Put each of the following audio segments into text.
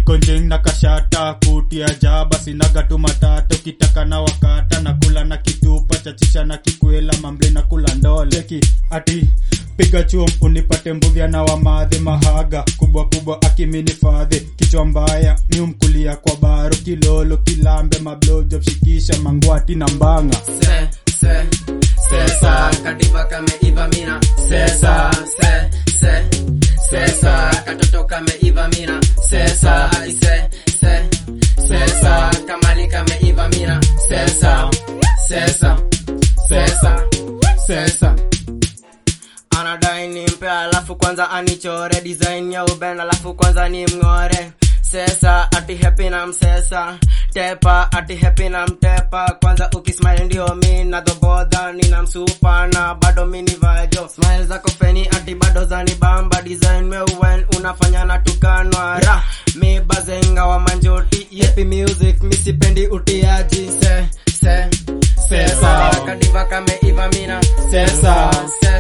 niko njeng na kashata kutia jaba sinaga tu matata kitaka na wakata na kula na kitupa chachisha na kikwela mamble na kula ndole ki ati piga chuo unipate mbuvya na wamadhe mahaga kubwa kubwa akimini fadhe kichwa mbaya miumkulia kwa baro kilolo kilambe mablojob shikisha mangwati na mbanga Sesa kadiva kame iva mina Sesa katoto kame iva mina Sesa Sesa kamali kame iva mina Sesa Anadai nimpe alafu kwanza anichore design ya ubena alafu kwanza ni mngore Sesa ati happy na msesa Tepa ati happy na mtepa Kwanza ukismile ndio mina Dhoboda nina msupa na bado mini vajo Smile zako feni ati bado zani bamba Design mewen unafanya na tukanwa Ra mi bazenga wa manjoti Yepi music misipendi utiaji Sesa kadiva kame iva mina Sesa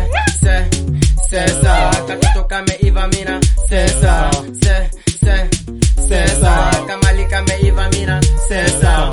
katoto kame iva mina Sesa kamali kame iva mina Sesa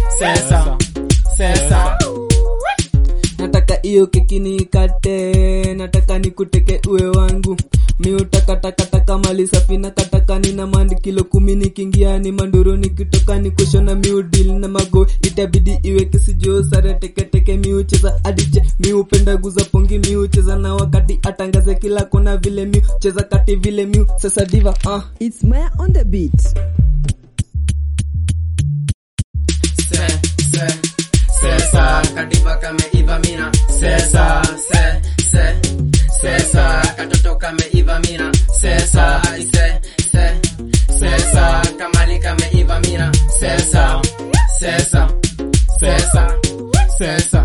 Nataka iyo keki nikate, nataka nikuteke uwe wangu. Mi utaka mali safi na kataka nina mandi kilo 10 nikiingia ni manduru nikitoka nikushona mi udil na mago itabidi iwe kisijo sare teke mi ucheza adiche mi upenda guza pongi mi ucheza na wakati atangaze kila kona vile mi ucheza kati vile mi sasa diva It's Maya on the beat. Sesa kadiva kame iva mina Sesa katoto kame iva mina Sesa kamali kame iva mina Sesa